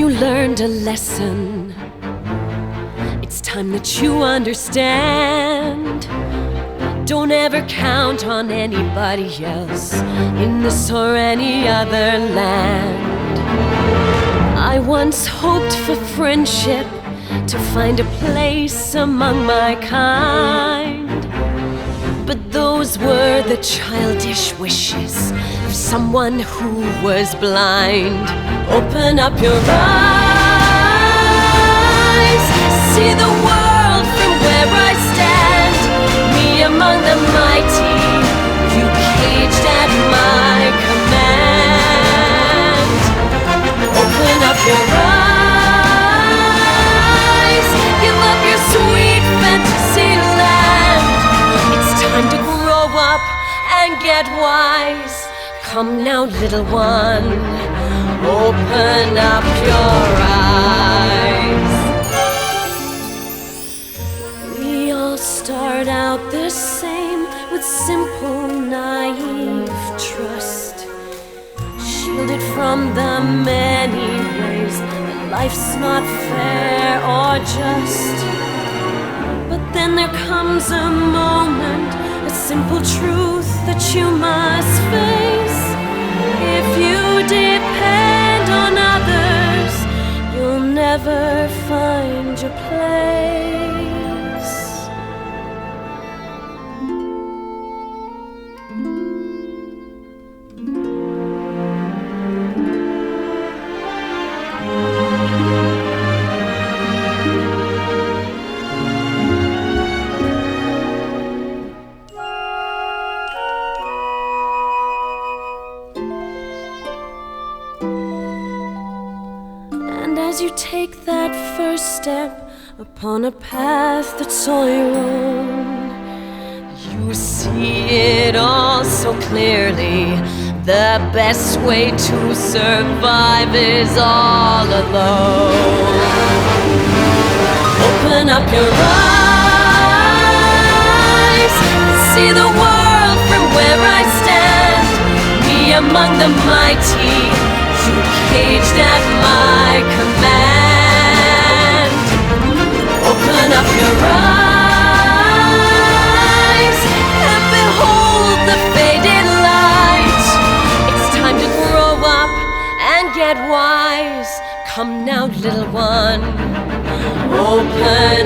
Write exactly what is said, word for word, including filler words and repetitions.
you learned a lesson, it's time that you understand. Don't ever count on anybody else in this or any other land. I once hoped for friendship, to find a place among my kind, but those were the childish wishes of someone who was blind. Open up your eyes, see the world from where I stand. Me among the mighty, you caged at my command. Open up your eyes, give up your sweet fantasy land. It's time to grow up and get wise. Come now, little one, open up your eyes. We all start out the same, with simple, naive trust, shielded from the many ways that life's not fair or just. But then there comes a moment, a simple truth that you must face. If you depend on others, you'll never find your place. As you take that first step upon a path that's all your own, you see it all so clearly. The best way to survive is all alone. Open up your eyes, see the world from where I stand. Me among the mighty, you caged at my command. Open up your eyes and behold the faded light. It's time to grow up and get wise. Come now, little one, open